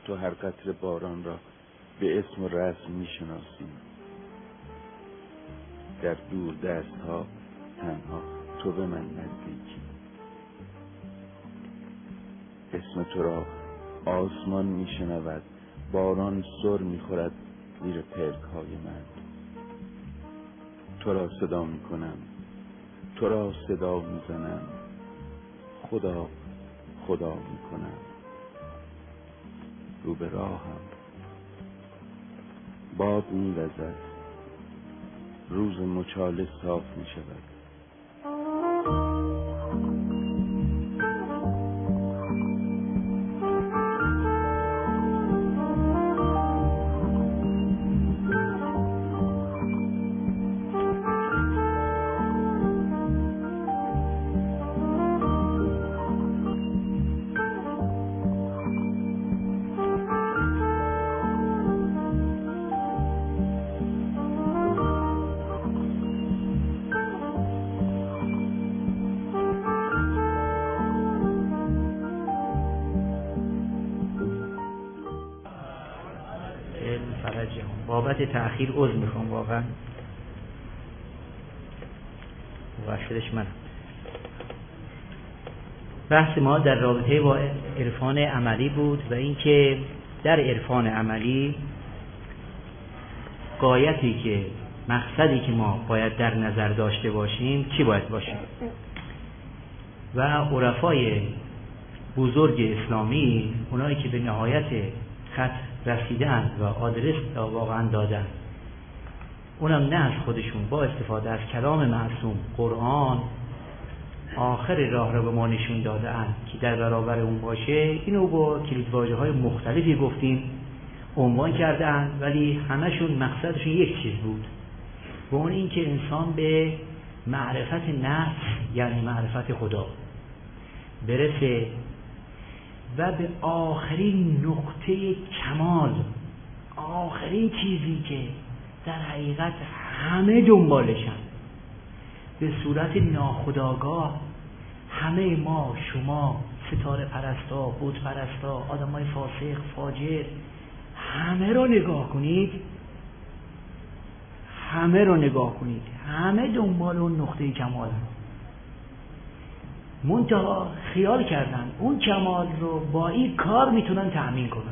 تو هر قطره باران را به اسم و رسم میشناسیم. در دور دست ها تنها تو به من نزدیکی. اسم تو را آسمان میشنود، باران سر میخورد زیر پلک های من. تو را صدا میکنم، تو را صدا میزنم، خدا خدا میکنم. رو به راهم باد میوزد، روز مچاله صاف میشود. بابت تأخیر عذر میخوام، واقعا مقصرش منم. بحث ما در رابطه با عرفان عملی بود و اینکه در عرفان عملی غایتی که مقصدی که ما باید در نظر داشته باشیم چی باید باشه و عرفای بزرگ اسلامی، اونایی که به نهایت خط رسیدن و آدرس واقعا دادن، اونم نه از خودشون، با استفاده از کلام معصوم قرآن، آخر راه را به ما نشون دادن که در برابر اون باشه. اینو با کلیدواژه‌های مختلفی گفتیم، عنوان کردن، ولی همشون مقصدشون یک چیز بود، و اون این که انسان به معرفت نفس یعنی معرفت خدا برسه و به آخرین نقطه کمال، آخرین چیزی که در حقیقت همه دنبالشن، به صورت ناخودآگاه همه ما، شما، ستاره پرستا، بت پرستا، آدمای فاسق، فاجر، همه رو نگاه کنید، همه رو نگاه کنید، همه دنبال اون نقطه کمال هم. منتها خیال کردن اون کمال رو با این کار میتونن تأمین کنن.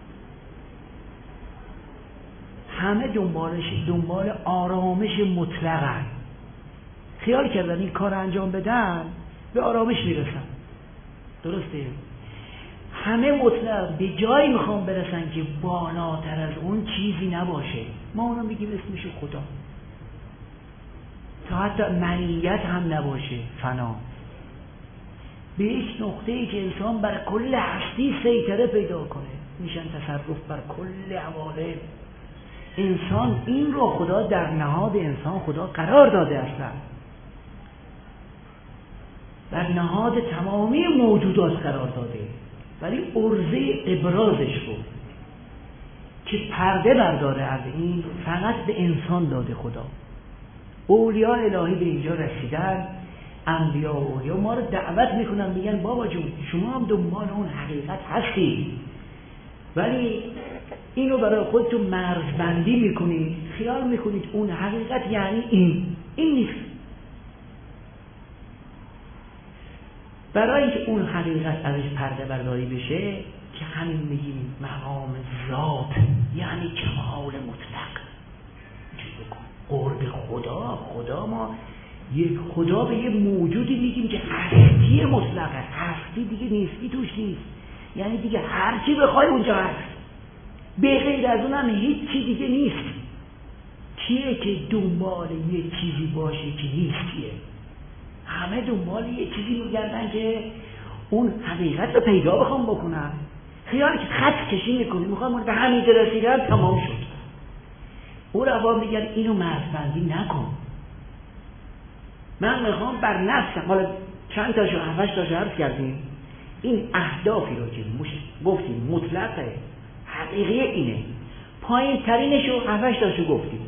همه دنبال آرامش مطلقن. خیال کردن این کار انجام بدن به آرامش میرسن. درسته؟ همه مطلق به جایی میخوان برسن که بالاتر از اون چیزی نباشه. ما اونو میگیم اسمش خدا. تا حتی منیت هم نباشه، فنا. به یک نقطه‌ای که انسان بر کل هستی سیطره پیدا کنه، میشن تصرف بر کل عوالم. انسان این رو خدا در نهاد انسان خدا قرار داده اصلا، در نهاد تمامی موجودات قرار داده، ولی عرضه ابرازش بود که پرده برداره از این فقط به انسان داده خدا. اولیاء الهی به اینجا رسیدن، انبیا و اولیا ما رو دعوت میکنن، میگن بابا جون شما هم دنبال اون حقیقت هستی، ولی اینو برای خودتون مرزبندی میکنید، خیال میکنید اون حقیقت یعنی این نیست. برای اینکه اون حقیقت ازش پرده برداری بشه که همین میگیم مقام ذات، یعنی کمال مطلق. قرب خدا ما یک خدا به یه موجودی میگیم که هستی مطلقه، هستی دیگه نیستی توش نیست، یعنی دیگه هر چی بخوای اونجا هست، به غیر از اونم هیچ چی دیگه نیست. کیه که دنبال یه چیزی باشه که نیستیه؟ همه دنبال یه چیزی میگردن که اون حقیقت رو پیدا بخوام بکنن. خیال که خط کشی میکنی، میخوام به همین رسیدن تمام شد. اون روا میگن اینو مرزبندی نکن، من میخوام بر نفسم. حالا چند تاشو 7 تاشو عرض کردیم، این اهدافی رو که گفتیم مطلقه حقیقی اینه، پایین ترینشو 7 تاشو گفتیم،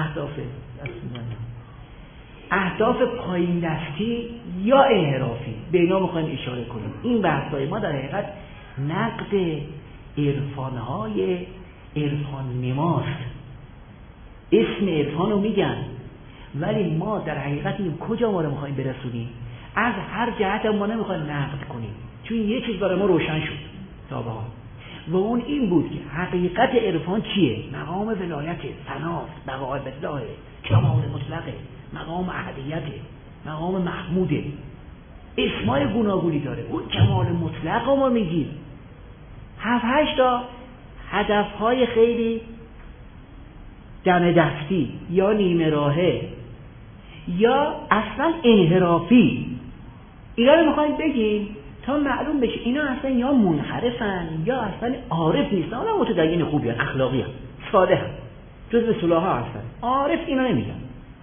اهداف پایین دستی یا انحرافی به اینا میخوایم اشاره کنیم. این بحثای ما در حقیقت نقد عرفانهای عرفان نماست، اسم عرفان رو میگن، ولی ما در حقیقت این کجا ما رو میخواییم برسونیم؟ از هر جهت ما نمیخوایم نقد کنیم، چون یه چیز برای ما روشن شد تا به حال، و اون این بود که حقیقت عرفان چیه؟ مقام ولایت، ثناست، بقاء بالله، کمال مطلقه، مقام احدیته، مقام محموده، اسمای گوناگونی داره. اون کمال مطلق رو ما میگیم. 7-8 تا هدفهای خیلی دم دستی یا نیمه راهه یا اصلا انحرافی، اینا رو میخوایم بگیم تا معلوم بشه اینا اصلا یا منحرفن یا اصلا عارف نیستن. اونا متدین خوبی هستن، اخلاقی هستن، صالح هستن، جزو صلاحا هستن. عارف اینا نمیگن،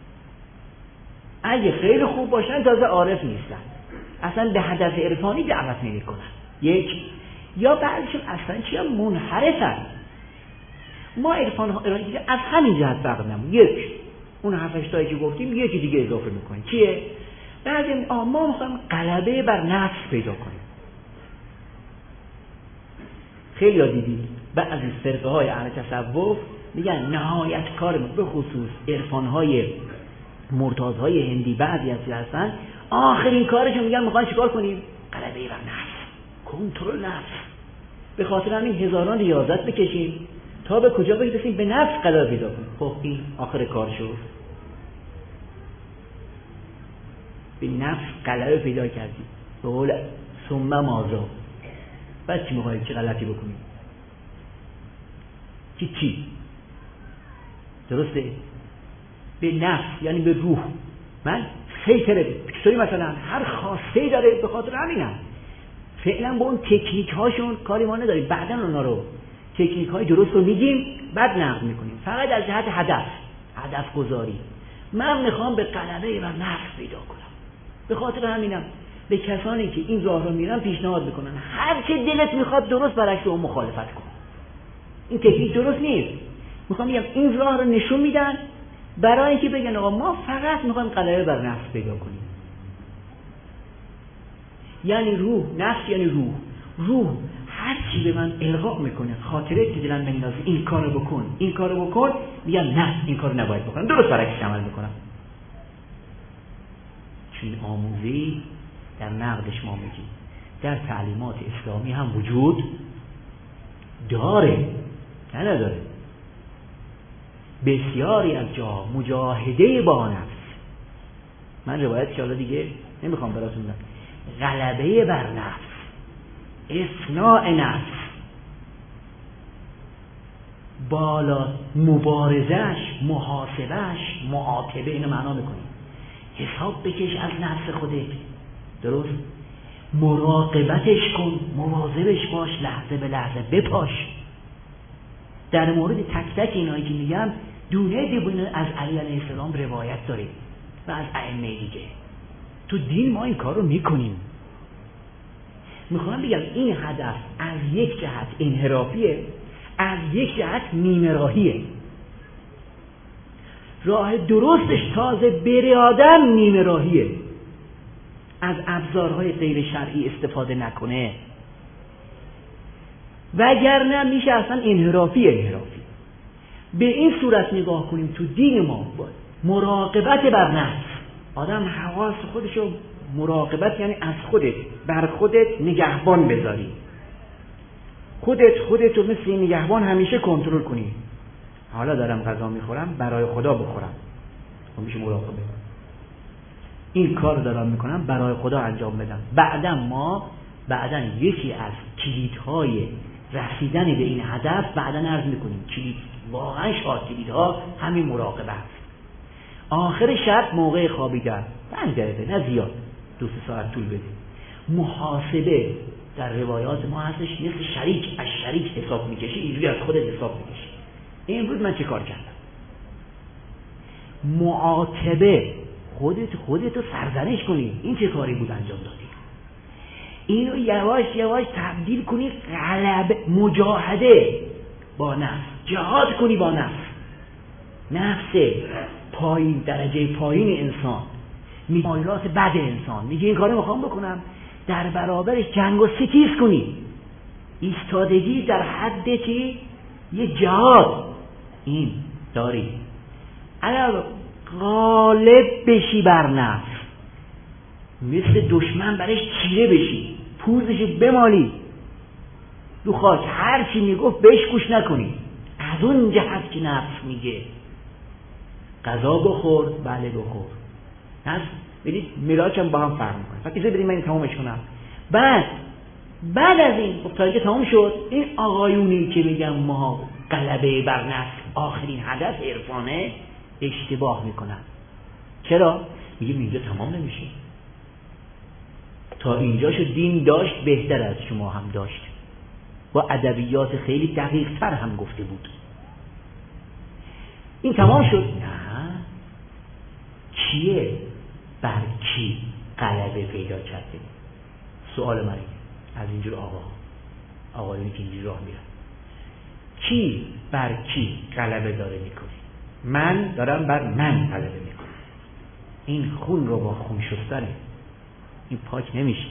اگه خیلی خوب باشن تازه عارف نیستن، اصلا به هدف عرفانی دعوت نمیکنن. یک یا بعضیشون اصلا چیه؟ منحرفن. ما عرفان از همین جهت فرق نمون. یک، اون 7-8 تایی که گفتیم یکی دیگه اضافه میکنیم. چیه؟ بعضی ما میخوایم غلبه بر نفس پیدا کنیم. خیلی ها دیدید بعضی فرقه های اهل تصوف میگن نهایت کارمون، به خصوص عرفان‌های مرتاضهای هندی بعضی هستن، آخرین کارشون میگن میخوایم چیکار کنیم؟ غلبه بر نفس، کنترل نفس. به خاطر همین هزاران ریاضت بکشیم تا به کجا برسیم؟ به نفس غلبه پیدا کنیم. خب این آخر کار شد، به نفس غلبه پیدا کردیم، به قول ثم ماذا، بعد چی میخوایم؟ چه غلطی بکنیم؟ چی؟ درسته؟ به نفس یعنی به روح من سیطره. چطوری؟ مثلا هر خاصه‌ای داره، به خاطر همینم فعلا با اون تکنیک هاشون کاری ما نداریم، بعدا اونا رو تکنیک های درست رو میگیم بعد نقد میکنیم، فقط از جهت هدف گذاری. من میخوام به غلبه و نفس پیدا کنم، به خاطر همینم به کسانی که این راه رو میرن پیشنهاد میکنن هر چه دلت میخواد درست برعکس اون مخالفت کن. این تکنیک درست نیست. میخوام بگم این راه رو نشون میدن برای اینکه بگن آقا ما فقط میخوایم غلبه بر نفس پیدا کنیم. یعنی روح، نفس یعنی روح هر چی به من القا میکنه، خاطره که دلم بندازه این کارو بکن، میگم نه این کارو نباید بکنم، درست برعکسش عمل میکنم. چون آموزی در نقدش ما میگیم در تعلیمات اسلامی هم وجود داره، نه نداره. بسیاری از جا مجاهده با نفس، من روایت که حالا دیگه نمیخوام براتون بگم، غلبه بر نفس، اصلاح نفس، بالا مبارزش، محاسبش، معاتبه، اینو معنا میکنیم. حساب بکش از نفس خودت، درست؟ مراقبتش کن، مواظبش باش، لحظه به لحظه بپاش. در مورد تک تک اینایی که میگم دونه از علی علیه السلام روایت داریم و از ائمه دیگه. تو دین ما این کار رو میکنیم. میخوام بگم این هدف از یک جهت انحرافیه، از یک جهت نیمه راهیه. راه درستش تازه بره آدم نیمه راهیه، از ابزارهای غیر شرعی استفاده نکنه، وگرنه میشه اصلا انحرافی. به این صورت نگاه کنیم تو دین ما باید مراقبت بر نفس، آدم حواس خودشو مراقبت یعنی از خودت بر خودت نگهبان بذاری، خودتو مثل نگهبان همیشه کنترل کنی. حالا دارم غذا میخورم برای خدا بخورم، اون میشه مراقبه. این کار دارم میکنم برای خدا انجام بدم. بعداً یکی از کلیدهای رسیدن به این هدف بعداً عرض میکنیم، کلید واقعا شاد کلیدها همین مراقبه است. آخر شب موقع خوابیدن 5 دقیقه نه زیاد، 2-3 ساعت طول بده. محاسبه در روایات ما هستش مثل شریک، از شریک حساب میکشی، اینجوری از خودت حساب میکشی. امروز من چه کار کردم؟ معاتبه، خودتو سرزنش کنی، این چه کاری بود انجام دادی؟ اینو یواش یواش تبدیل کنی غلبه، مجاهده با نفس، جهاد کنی با نفس پایین، درجه پایین انسان، مایلات بد انسان، میگه این کارو میخوام بکنم، در برابرش جنگ و ستیز کنی. ایستادگی در حد چی؟ یه جهاد این داری. اگر غالب بشی بر نفس، مثل دشمن برش چیره بشی، پوزشو بمالی رو خاک، هر چی میگفت بهش گوش نکنی، از اون جهت که نفس میگه غذا بخور، بله بخور. نفس برید ملاکم با هم فرق میکنه. فقط ایزه برید من این تمامش کنم. بعد از این خب تا اینکه تمام شد، این آقایونی که میگن ما غلبه بر نفس آخرین هدف عرفانه، اشتباه میکنن. چرا؟ میگیم اینجا تمام نمیشه، تا اینجا شد دین داشت بهتر از شما هم داشت، با ادبیات خیلی دقیق تر هم گفته بود. این تمام شد. نه، کیه بر کی غلبه پیدا کرده؟ سوال من از اینجور آقایونی که اینجور راه میرن، کی بر کی غلبه داره میکنه؟ من دارم بر من غلبه میکنم. این خون رو با خون شستنه، این پاک نمیشه.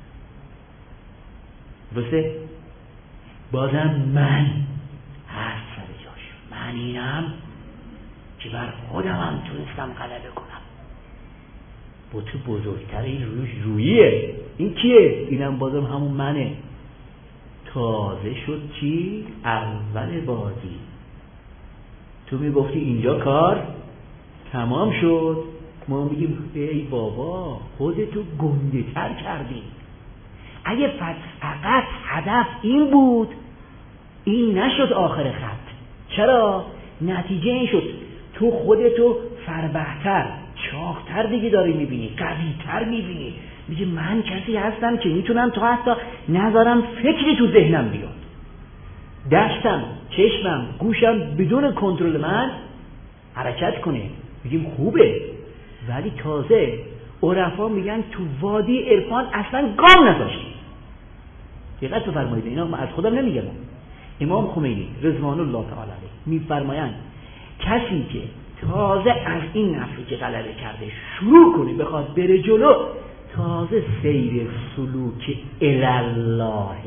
درسته؟ بازم من هست سر جاش، من اینم که بر خودم هم تونستم غلبه کنم. با تو بزرگتره رویه. این کیه؟ اینم بازم همون منه. تازه شد چی؟ اول بازی تو میگفتی اینجا کار تمام شد، ما میگیم ای بابا خودتو گنده تر کردی. اگه فقط هدف این بود، این نشد آخر خط. چرا؟ نتیجه این شد تو خودتو فربهتر، چاقتر دیگه داری میبینی، قویتر میبینی. میگه من کسی هستم که میتونم تا حتی نذارم فکری تو ذهنم بیاد، دستم، چشمم، گوشم بدون کنترل من حرکت کنه. میگیم خوبه، ولی تازه عرفا میگن تو وادی عرفان اصلا گام نذاشتی. دقت بفرمایید، اینا من از خودم نمیگم. امام خمینی رضوان الله تعالی علیه میفرمایند کسی که تازه از این نفسی که غلبه کرده شروع کنه بخواد بره جلو، تازه سیر سلوک الالله،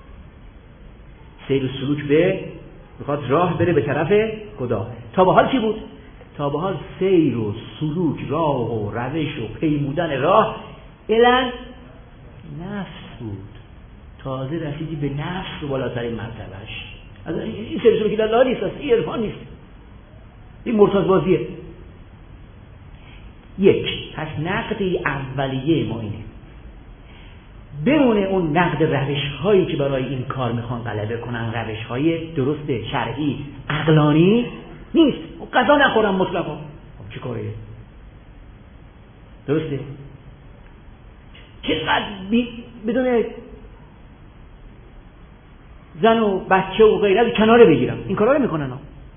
سیر سلوک به بخواد راه بره به طرف خدا. تا به حال چی بود؟ تا به حال سیر و سلوک، راه و روش و پیمودن راه الان نفس بود. تازه رسیدی به نفس و بالاترین مرتبهش. از این سیر سلوکی الالله نیست، این عرفان نیست، این مرتضی بازیه. یک، پس نقد اولیه ما اینه، بمونه اون نقد روش هایی که برای این کار میخوان غلبه کنن، روش های درست شرعی عقلانی نیست. غذا نخورم مطلقا، خب چه کاریه؟ درسته؟ چقدر بدون زن و بچه و غیره کناره بگیرم، این کارا رو میکنن ها.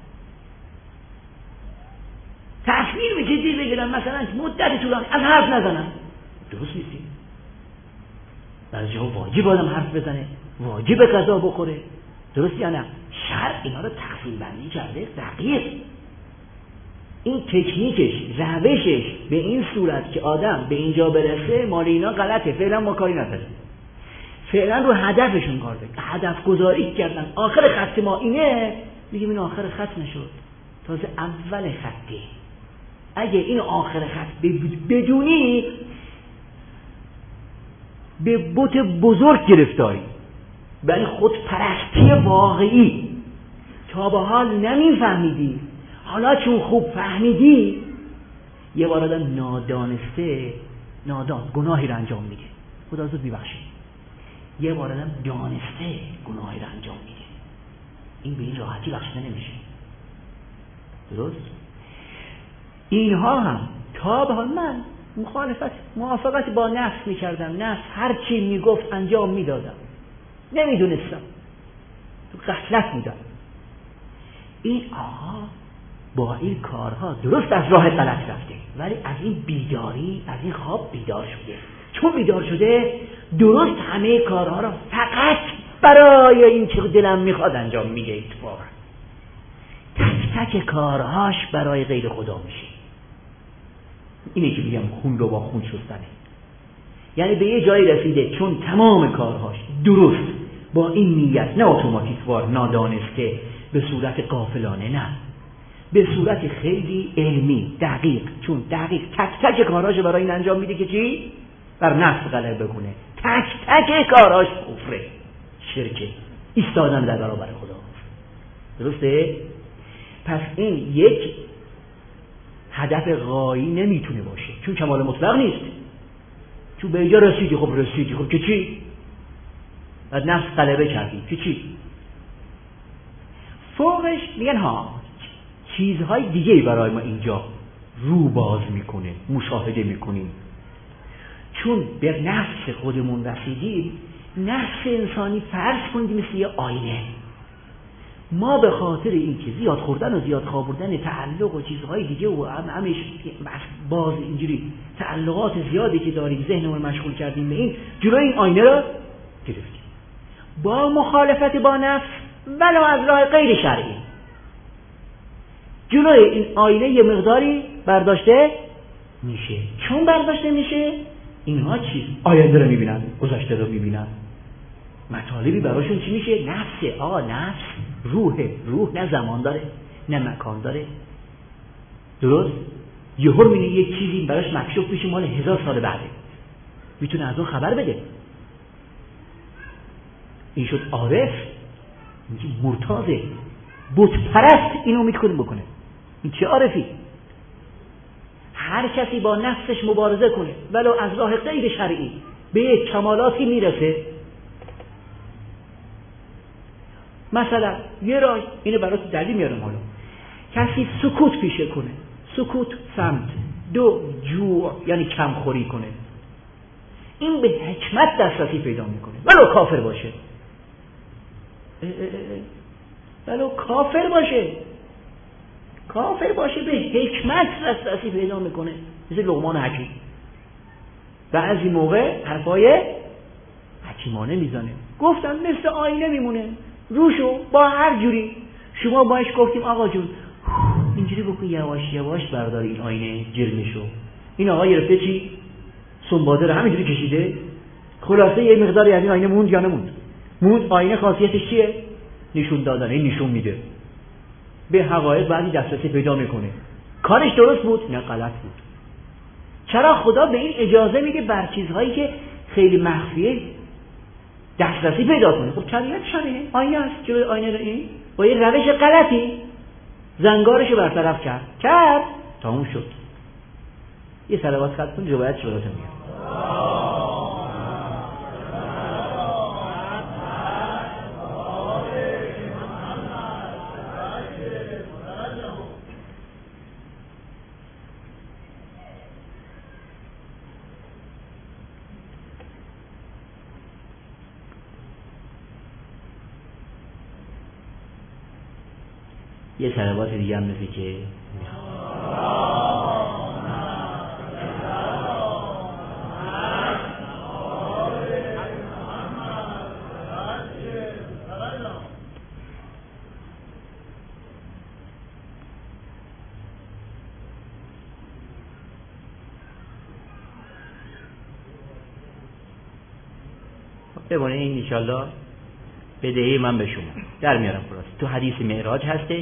تصویر به جدی بگیرن، مثلا مدت طولانی از حرف نزنن، درست نیستی. بعضی جاها واجب آدم حرف بزنه، واجب غذا بخوره، درست یا نه؟ شرع اینا رو تقسیم بندی کرده دقیق. این تکنیکش، روشش به این صورت که آدم به اینجا برسه، مال اینا غلطه، فعلا ما کاری نداریم. فعلا رو هدفشون کار بکنن، هدف گذاری کردن. آخر خط ما اینه، میگیم این آخر خط نشد، تازه اول خطه. اگه این آخر خط بدونی، به بت بزرگ گرفتاری، ولی خودپرستی واقعی. تا به حال نمیفهمیدی، حالا چون خوب فهمیدی، یه بار آدم نادان گناهی رو انجام میده، خدا زود میبخشه. یه بار آدم دانسته گناهی رو انجام میده، این به این راحتی بخشیده نمیشه. درست؟ اینها هم تا به حال من موافقت با نفس میکردم، نفس هر چی میگفت انجام میدادم، نمیدونستم، تو غفلت بودم. این آقا با این کارها درست از راه غلط رفته، ولی از این بیداری، از این خواب بیدار شده. چون بیدار شده، درست همه کارها را فقط برای این که دلم میخواد انجام میده. اتفاقا تک تک کارهاش برای غیر خدا میشه. اینه که میگم خون رو با خون شستنه. یعنی به یه جایی رسیده چون تمام کارهاش درست با این نیت، نه اتوماتیکوار نادانسته به صورت غافلانه، نه، به صورت خیلی علمی دقیق، چون دقیق تک تک کاراش برای این انجام میده که چی؟ بر نفس غلبه کنه. تک تک کاراش کفره، شرکه، ایستادن در برابر خدا. درسته؟ پس این یک هدف غایی نمیتونه باشه، چون کمال مطلق نیست. چون به اینجا رسیدی، خب رسیدی، خب که چی؟ بعد نفس غلبه کردی که چی؟ فوقش میگن ها چیزهای دیگه برای ما اینجا رو باز میکنه، مشاهده میکنیم. چون به نفس خودمون رسیدیم. نفس انسانی فرض کنید مثل یه آینه. ما به خاطر این که زیاد خوردن و زیاد خوابوردن تعلق و چیزهای دیگه و همش باز اینجوری تعلقات زیادی که داریم ذهنمون مشغول کردیم به این، جلوی این آینه رو گرفتیم با مخالفت با نفس ولو از راه غیر شرعی. جلوی این آینه یه مقداری برداشته میشه. چون برداشته میشه اینها چیز آینده رو میبینن، گذشته رو میبینن، مطالبی براشون چی میشه؟ نفسه. نفس روحه. روح نه زمان داره نه مکان داره. درست؟ یهو میبینه یک چیزی براش مکشوف میشه مال 1000 سال بعده، میتونه از اون خبر بده. این شد عارف، مرتاضه، بت پرست اینو میتونه بکنه. این چه عارفی؟ هر کسی با نفسش مبارزه کنه ولو از راه غیر شرعی به یک کمالاتی میرسه. مثلا یه راه اینو برات دلیل میارم. حالا کسی سکوت پیشه کنه، سکوت صمت، 2 جوع یعنی کمخوری کنه، این به حکمت دسترسی پیدا میکنه ولو کافر باشه. ولو کافر باشه به حکمت دسترسی پیدا میکنه. مثل لقمان حکیم بعضی موقع حرفای حکیمانه میزنه. گفتم مثل آینه میمونه روشو با هر جوری. شما باش گفتیم آقا جون اینجوری بکن، یواش یواش بردار این آینه جرمشو. این آقا گرفته چی؟ سنباده رو همینجوری کشیده. خلاصه یه مقداری از این آینه موند یا نموند؟ موند. آینه خاصیتش چیه؟ نشون دادن. این نشون میده، به حقایق بعضی دسترسی پیدا میکنه. کارش درست بود؟ نه غلط بود. چرا خدا به این اجازه میده بر چیزهایی که خیلی مخفیه دسترسی پیدا کنه؟ خب طبیعتش همینه. آینه است، جلوی آینه رو این با یه روش غلطی زنگارش رو برطرف کرد تموم شد. یه صلوات خط کن روایت شو براتون میگم. یه صلوات دیگه هم مثل که ببینید این انشالله بدهی من به شما در میارم. خلاص تو حدیث معراج هستش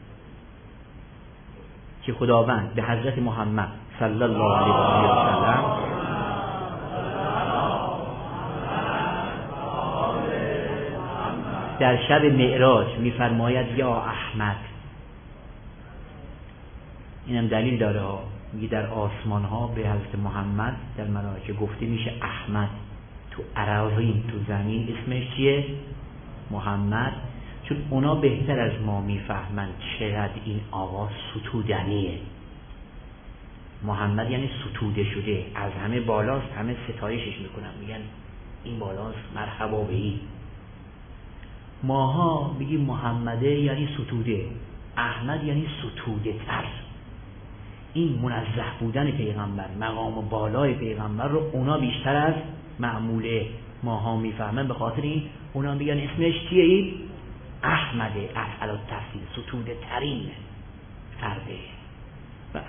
که خداوند به حضرت محمد صلی الله علیه و سلم در شب معراج میفرماید یا احمد. اینم دلیل داره ها. میگه در آسمان ها به حضرت محمد در مناجع گفته میشه احمد. تو اراضین تو زمین اسمش چیه؟ محمد. چون اونا بهتر از ما میفهمن چقدر این آواز ستودنیه. محمد یعنی ستوده شده، از همه بالاست، همه ستایشش میکنن، میگن این بالاست، مرحبا بهی. ماها میگیم محمده یعنی ستوده، احمد یعنی ستوده تر. این منزه بودن پیغمبر، مقام بالای پیغمبر رو اونا بیشتر از معموله ماها میفهمن. به خاطر این اونا میگن اسمش چیه؟ این احمده، افعل التفضیل، ستوده ترین فرده. بس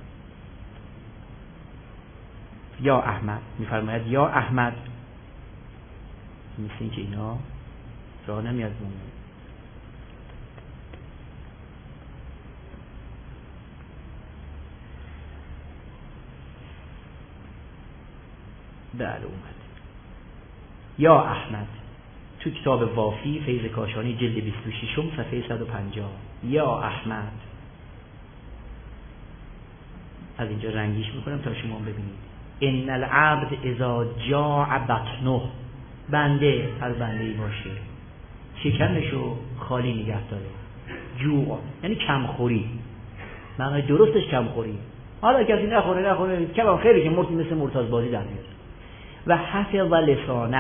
یا احمد میفرماید یا احمد مثل این که اینا راه نمیاد مومن. بله اومد. یا احمد تو کتاب وافی فیض کاشانی جلد 26 صفحه 150. یا احمد، از اینجا رنگیش میکنم تا شما ببینید. ان العبد اذا جاع بطنه، بنده هر بنده‌ای باشه شکمشو خالی نگه داره. جوع یعنی کمخوری، معنی درستش کمخوری. حالا کسی نخوره کم خیلی که مثل مرتاض بازی در میاد. و حفظ لسانه،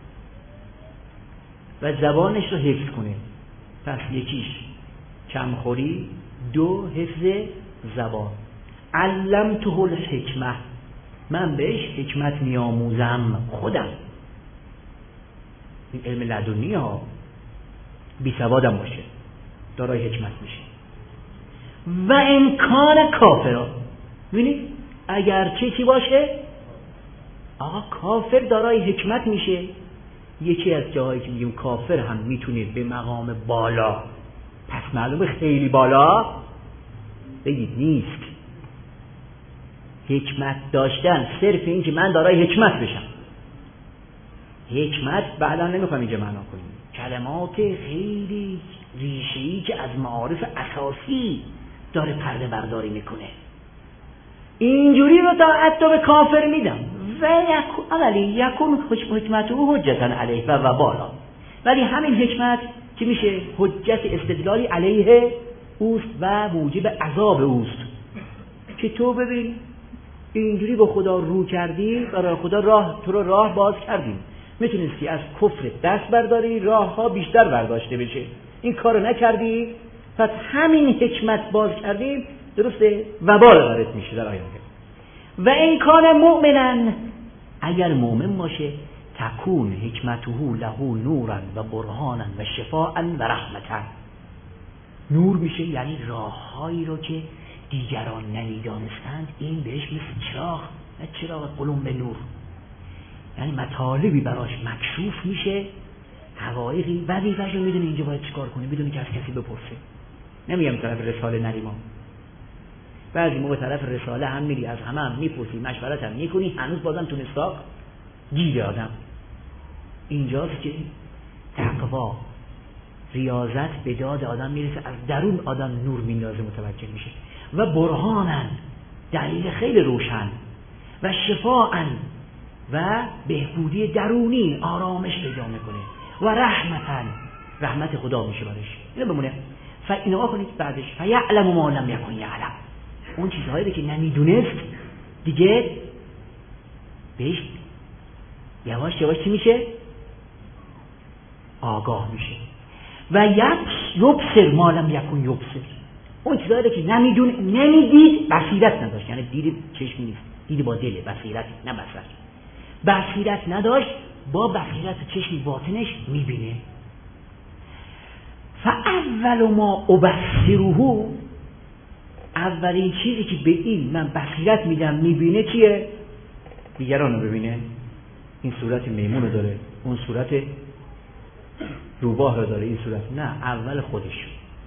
و زبانش رو حفظ کنه. پس یکیش کمخوری، دو حفظ زبان. علمته الحکمه، من بهش حکمت میآموزم خودم. این علم لدنی ها، بی سوادم باشه دارای حکمت میشه. و امکان کافر، ببینید اگر چی باشه آقا کافر دارای حکمت میشه. یکی از جاهایی که میگیم کافر هم میتونه به مقام بالا، پس معلومه خیلی بالا بگید نیست. حکمت داشتن صرف این که من دارای حکمت بشم. حکمت بعدا نمیخوام اینجا معنا کنیم، کلمات خیلی ریشه‌ای که از معارف اساسی داره پرده برداری میکنه. اینجوری رو تا حتی به کافر میدم. و یکون حکمت او حجتا علیه و بالا، ولی همین حکمت که میشه حجت استدلالی علیه اوست و موجب عذاب اوست. که تو ببین اینجوری با خدا رو کردی، برای خدا تو رو راه باز کردیم، میتونستی از کفر دست برداری، راه ها بیشتر برداشته بشه. این کارو نکردی، پس همین حکمت باز کردیم درسته وبال وارد میشه در آینده. و این کان مؤمنن، اگر مؤمن باشه تکون حکمته له نورا و برهانا و شفاء و رحمتا. نور میشه یعنی راههایی رو که دیگران نمیدانستند این بهش مثل چراغ قلم به نور، یعنی مطالبی براش مکشوف میشه، حقایقی وظیفه‌ش رو میدونه اینجا باید چیکار کنه بدون که از کسی بپرسه. نمیگم طرف رساله نریم، بعضی موقع طرف رساله هم میری از همه هم میپرسی، مشورت هم میکنی، هنوز بازم تو نساق گیر آدم. اینجاست که تقوا ریاضت به داد آدم میرسه، از درون آدم نور میندازه، متوجه میشه. و برهانن، دلیل خیلی روشن، و شفاءن، و بهبودی درونی، آرامش پیدا میکنه. و رحمتن، رحمت خدا میشه برش. اینو بمونه. اینو کنید بعدش فیعلم ما لم یکن یعلم، اون چیزهایی که نمیدونست دیگه بهش یواش یواش چی میشه؟ آگاه میشه. و یبصر ما لم یکن یبصر، اون چیزهایی که نمیدید، بصیرت نداشت، یعنی دید چشمی نیست، دید با دل، بصیرت نه بصر، بصیرت نداشت، با بصیرت چشمی باطنش میبینه. فاول ما ابصره، اولین چیزی که به این من بصیرت میدم میبینه چیه؟ دیگران رو ببینه. این صورت میمون رو داره، اون صورت روباه رو داره، این صورت نه، اول خودشو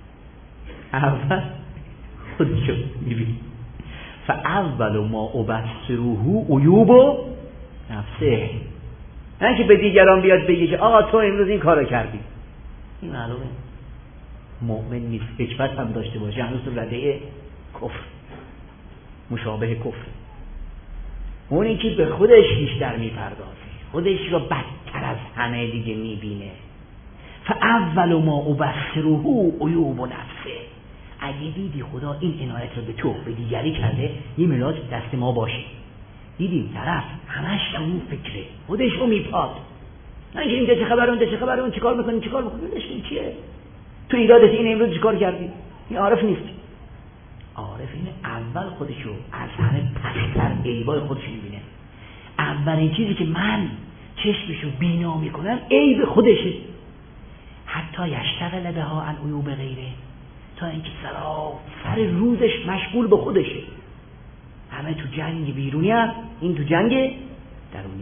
میبینه. فاول ما ابصره عیوب نفسه، نه که به دیگران بیاد بگه که آقا تو امروز این کارو کردی. این معلومه مؤمن نیست، حکمت هم داشته باشه هنوز تو رده کفر، مشابه کفر. اونی که به خودش بیشتر میپردازه، خودش رو بدتر از همه دیگه میبینه. فاول ما ابصره عیوب نفسه، اگه دیدی خدا این عنایت رو به تو به دیگری کرده، یه ملاک دست ما باشه، دیدیم طرف همش اون فکره، خودش رو میپاد، نه اینکه اینجا چه خبره اون چیکار میکنه این چیه؟ تو ایرادت این امروز چیکار کردی؟ این عارف نیست. عارف اینه اول خودشو از همه پستر عیبای خودش میبینه. اولین چیزی که من چشمشو بینا میکنم عیب خودشه. حتی یشتغل بها عن عیوب غیره، تا اینکه سر روزش مشغول به خودشه. همه تو جنگ بیرونی هست، این تو جنگ درونی.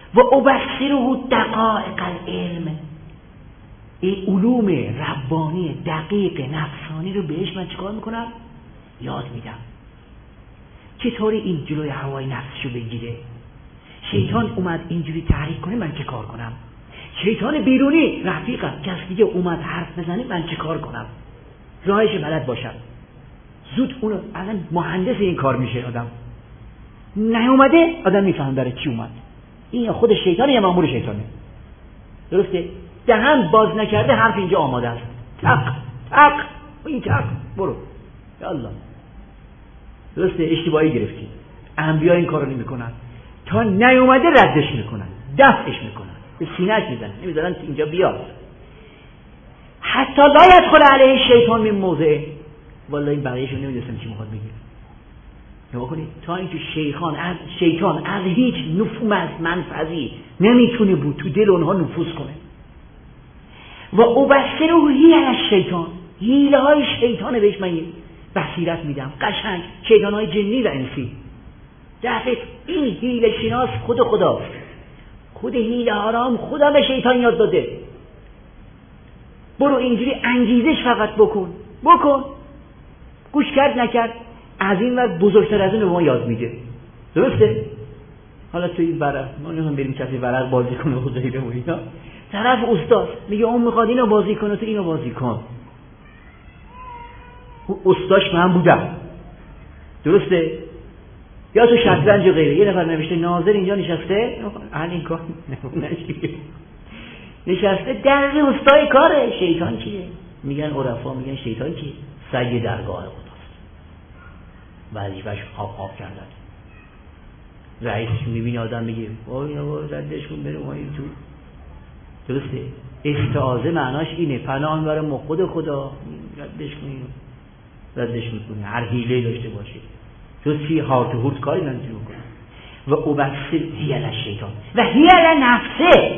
و ابصره دقائق العلم، این علوم ربانی دقیق نفسانی رو بهش من چیکار میکنم؟ یاد میدم. چطوری این جلوی هوای نفسشو بگیره؟ شیطان اومد اینجوری تحریک کنه، من چه کار کنم؟ شیطان بیرونی رفیقم کس دیگه اومد حرف بزنه، من چه کار کنم؟ راهش بلد باشم. زود اونو الان مهندس این کار میشه آدم. نیومده آدم میفهم برای چی اومد. این یا خود شیطانه یا مأمور شیطانه. درسته؟ دهن باز نکرده حرف اینجا آماده است. تق تق این تق برو یالله. درسته؟ اشتباهی گرفتی. انبیا این کارو نمیکنن. تا نیومده ردش میکنن، دفعش میکنن، به سینه‌اش میزنن، نمیذارن اینجا بیاد. حتی لا يدخل علیه شیطان من موضعه. والله این بقیه‌شو نمیدونستم چی میخواد بگه. نگاه کنید تا اینکه شیطان از هیچ نفوذ منفذی نمیتونه بود تو دل اونها نفوذ کنه. و ابصره هی از شیطان، حیله های شیطان بهش من بصیرت میدم. قشنگ شیطان های جنی و انسی. دفعه این حیله شناس خود خداست. خود حیله ها را هم خدا به شیطان یاد داده. برو اینجوری انگیزش فقط بکن گوش کرد نکرد از این وقت بزرگتر از این به ما یاد میده. درسته؟ حالا توی این ورق ما نمیخوام بریم کسی ورق بازی کنه و غیره و اینا. طرف استاد میگه اون میخواد اینو بازی کنه تو اینو بازی کن. استادش من بودم. درسته؟ یا تو شطرنج و غیره. یه نفر نوشته ناظر اینجا نشسته اهل این کار نشسته در روستای کاره. شیطان کیه؟ میگن عرفا میگن شیطان کیه؟ سگ درگاه خداست. وظیفه‌اش آب کردن. رئیس میبینه آدم میگه وای ردش کن بره وای تو. درسته؟ استعاذه معناش اینه پناه برای خدا ردش میکنه. هر حیله داشته باشه تو سی هارت و هورت کاری نمیتونه بکنه. و ابصر هی علی شیطان و هی علی نفسه.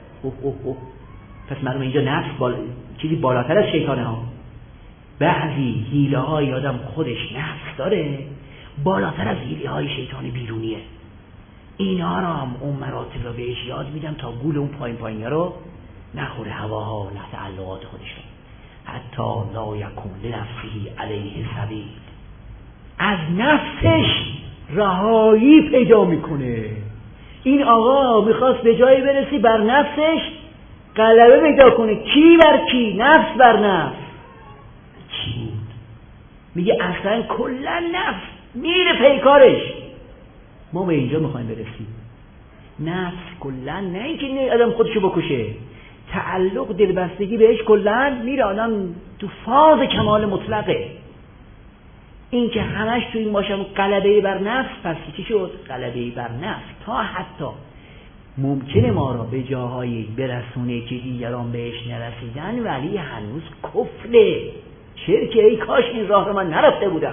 پس معلومه اینجا نفس چیزی بالاتر از شیطانه ها. بعضی حیله های آدم خودش نفس داره بالاتر از حیله های شیطان بیرونیه. اینا رو هم اون مراتب رو بهش یاد میدم تا گول اون پایین رو نخوره، هواها و تعلقات خودش رو. حتی لا یکون لنفسه علیه سبیل. از نفسش رهایی پیدا میکنه. این آقا میخواست به جایی برسی بر نفسش غلبه پیدا کنه. کی بر کی؟ نفس بر نفس. چی بود؟ میگه اصلا کلا نفس میره پیکارش. ما به اینجا میخوایم برسیم. نفس کلا نه اینکه آدم خودشو بکشه، تعلق دلبستگی بهش کلا میره آدم تو فاز کمال مطلقه. این که همش تو این باشم غلبه بر نفس، پس چی شد؟ غلبه بر نفس. تا حتی ممکنه ما را به جاهایی برسونه که دیگران بهش نرسیدن ولی هنوز کفره، شرک. ای کاش این راه رو من نرفته بودم.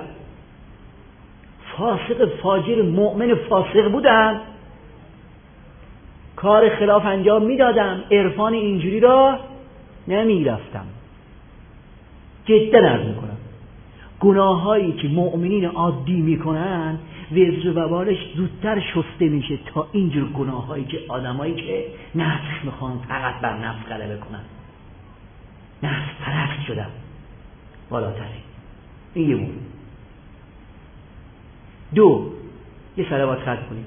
فاسق فاجر مؤمن فاسق بودم، کار خلاف انجام میدادم، عرفان اینجوری را نمیرفتم. جدا عرض میکنم گناهایی که مؤمنین عادی میکنن وزر و وبالش زودتر شسته میشه تا اینجور گناهایی که آدمایی که نفس میخوان فقط بر نفس غلبه کنن، نفس پرست شدن بالاتره. این یه مورد. دو، یه صلوات ختم کنیم.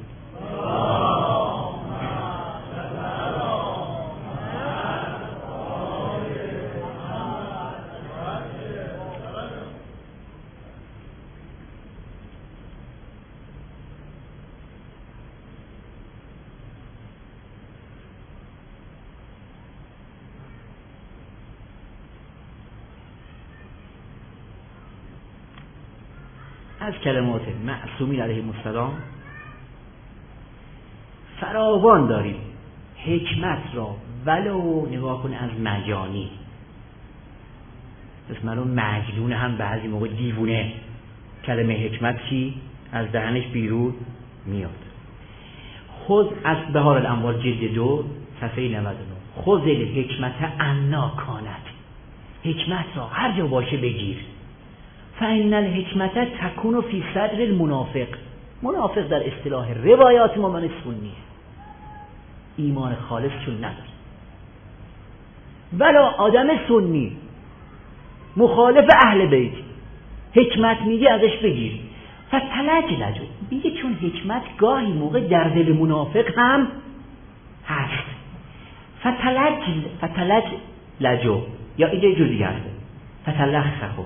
از کلمات معصومین علیهم السلام فراوان داریم. حکمت را ولو نگاه کنه از مجانی، پس معلوم مجنون هم بعضی موقع دیوونه. کلمه حکمت چی؟ از دهنش بیرون میاد. خذ از بهار الانوار جلد 2 صفحه 99. خذ الحکمت انا کانت. حکمت را هر جا باشه بگیر. فإن الحکمت تکون فی صدر المنافق. منافق در اصطلاح روایات ما من سنیه. ایمان خالصشون نداره. ولی آدم سنی مخالف اهل بیت حکمت میگه ازش بگیر. فتلجلجو میگه چون حکمت گاهی موقع در دل منافق هم هست. فتلجلجو یا اینجا جزئی هست. فتلخخو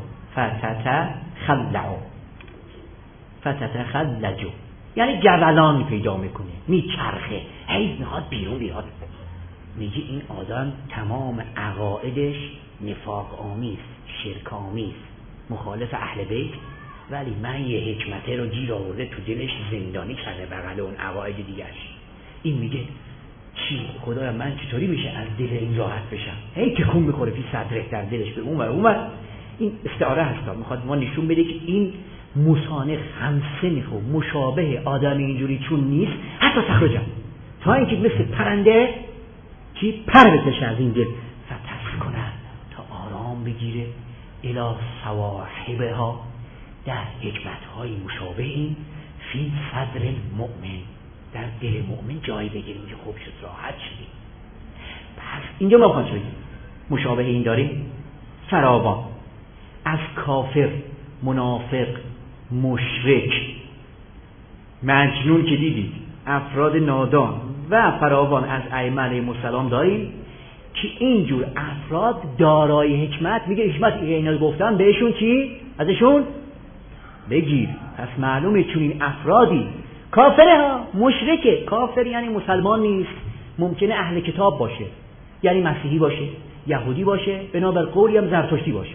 فتتخلجو یعنی جولان پیدا میکنه، میچرخه، هی میخواد بیرون بیاد. میگه این آدم تمام عقایدش نفاق آمیز، شرک آمیز، مخالف اهل بیت، ولی من یه حکمته رو گیر آورده تو دلش زندانی کرده بغل اون عقاید دیگرش. این میگه چی خدایا من چطوری میشه از دل این راحت بشم؟ هی تکون میخوره فی صدره، در دلش به اون این استعاره هست، میخواد ما نشون بده که این مسانخ همسنخ و مشابه آدم اینجوری چون نیست، حتی تخرجم تا اینکه مثل پرنده چی پر بکشه از این دل، فتح کنن تا آرام بگیره الی سواحبها، در حکمت‌های مشابه این فی صدر المؤمن، در دل مؤمن جایی بگیریم که خوب شد، راحت شدیم. پس اینجا ما خواهد شدیم مشابه این داریم فراوان از کافر، منافق، مشرک، مجنون که دیدید، افراد نادان و فراوان از ائمه علیهم السلام داریم که اینجور افراد دارای حکمت. میگه حکمت اینا گفتم بهشون چی؟ ازشون بگیر. پس معلومه چون این افرادی کافره ها، مشرکه. کافر یعنی مسلمان نیست، ممکنه اهل کتاب باشه، یعنی مسیحی باشه، یهودی باشه، بنابر قولی هم زرتشتی باشه.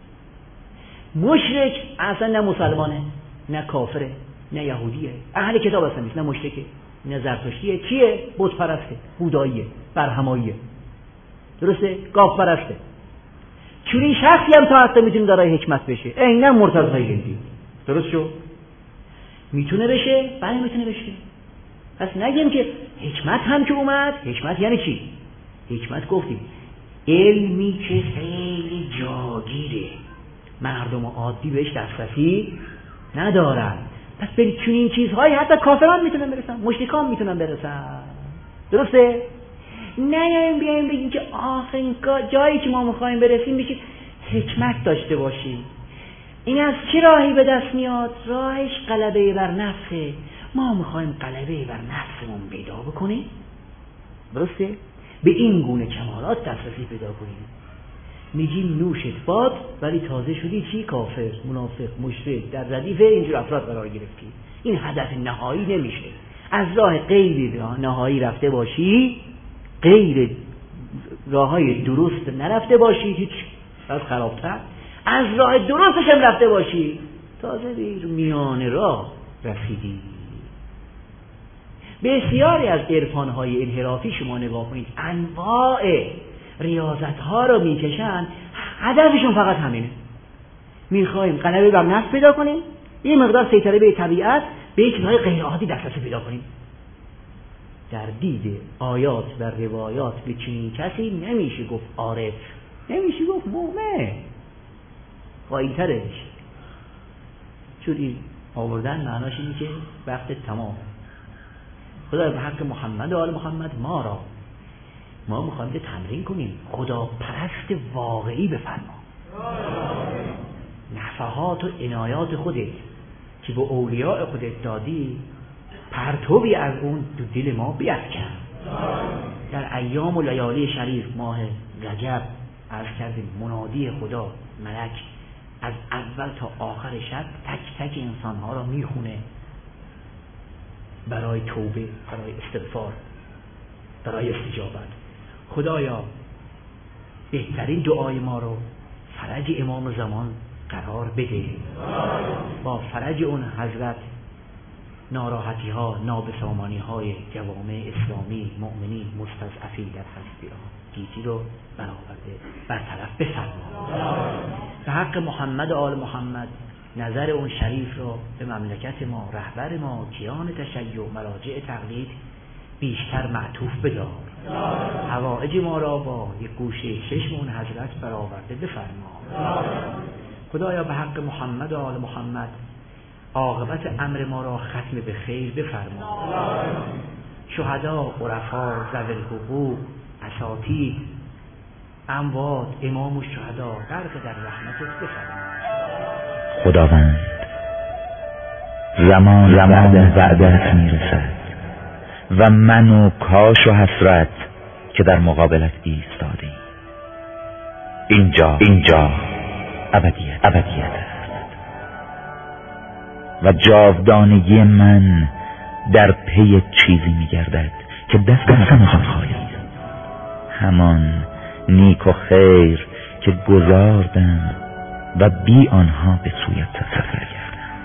مشرک اصلا نه مسلمانه، نه کافره، نه یهودیه، اهل کتاب اصلا نیست، نه مشرکه، نه زرتشتیه. چیه؟ بت پرسته، بوداییه، برهماییه، درسته؟ گاو پرسته. چون این شخصی هم تا حتی میتونه دارای حکمت بشه، عیناً مرتضی هندی، درست شو؟ میتونه بشه، بله میتونه بشه. پس نگیم که حکمت هم که اومد. حکمت یعنی چی؟ حکمت گفتیم علمی که خیلی جاگیره، مردم عادی بهش دسترسی ندارن. پس به چنین چیزهایی حتی کافران میتونن برسن، مشرکان میتونن برسن، درسته؟ نه بیایم بگیم که آخرین جایی که ما میخوایم برسیم میشه حکمت داشته باشیم. این از چه راهی به دست میاد؟ راهش غلبه بر نفسه. ما میخوایم غلبه بر نفسمون پیدا بکنیم، درسته؟ به این گونه کمالات دسترسی پیدا کنیم. میگیم نوشت باد، ولی تازه شدی چی؟ کافر، منافق، مشرک، در ردیف اینجور افراد قرار گرفتی. این هدف نهایی نمیشه. از راه غیر نهایی رفته باشی، غیر راههای درست نرفته باشی، هیچ از خرابتر. از راه درستش هم رفته باشی، تازه به میان راه رسیدی. بسیاری از عرفان‌های انحرافی شما نگاه کنید، انواع ریاضت‌ها رو میکشن، هدفشون فقط همینه. میخوایم غلبه بر نفس پیدا کنیم، یه مقدار سیطره به طبیعت، به چیزهای غیر عادی دسترسی پیدا کنیم. در دید آیات و روایات به چنین کسی نمیشه گفت عارف، نمیشه گفت مؤمن، پایین‌ترش. چون این آوردن معناش اینه که وقت تمام. خدا به حق محمد و آل محمد ما میخوایم که تمرین کنیم خدا پرست واقعی بفرما. نفحات و عنایات خودت که به اولیاء خودت دادی، پرتوی از اون تو دل ما بیفکن. در ایام و لیالی شریف ماه رجب عرض کردیم منادی خدا ملک از اول تا آخر شب تک تک انسانها را میخونه برای توبه، برای استغفار، برای استجابت. خدایا بهترین دعای ما رو فرج امام زمان قرار بده، با فرج اون حضرت ناراحتی ها، نابسامانی های جوامع اسلامی، مؤمنین مستضعفی در هستی گیتی رو برطرف بفرما. به حق محمد و آل محمد نظر اون شریف رو به مملکت ما، رهبر ما، کیان تشیع، مراجع تقلید بیشتر معطوف بدار. حوائج ما را با یک گوشه چشم اون حضرت برآورده بفرما. خدایا به حق محمد و آل محمد عاقبت امر ما را ختم به خیر بفرما. شهدا، عرفا، ذوی الحقوق، اساتید، اموات، امام الشهدا غرق در رحمتت بفرما. خداوند زمان وعدت میرسد و من و کاش و حسرت که در مقابلت ایستادیم. اینجا ابدیت است و جاودانگی من در پی چیزی میگردد که دستم خواهید، همان نیک و خیر که گذاردم و بی آنها به سویت سفر کردم.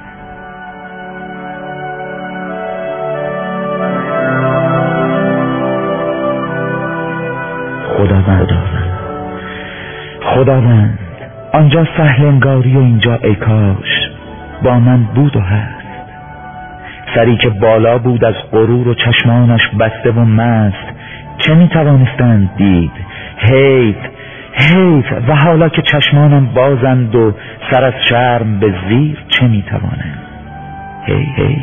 خداوند آنجا سهل انگاری و اینجا ای کاش با من بود و هست. سری که بالا بود از غرور و چشمانش بسته و مست، چه میتوانستند دید؟ حیف و حالا که چشمانم بازند و سر از شرم به زیر، چه میتوانم؟ حیف.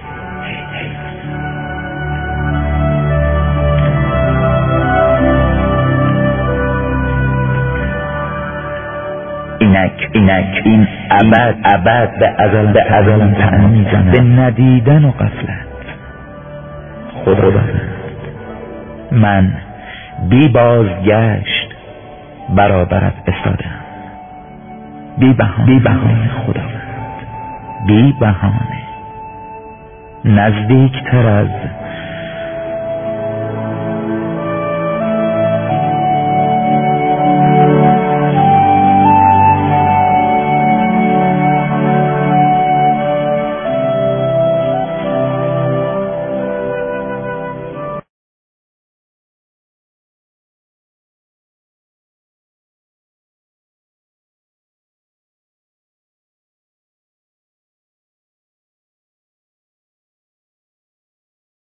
اینک این ابد به ازلم طعنه میزند، به ندیدن و غفلت. خداوند من بی بازگشت برابرت استادم، بی بهانه خداوند، بی بهانه، نزدیکتر از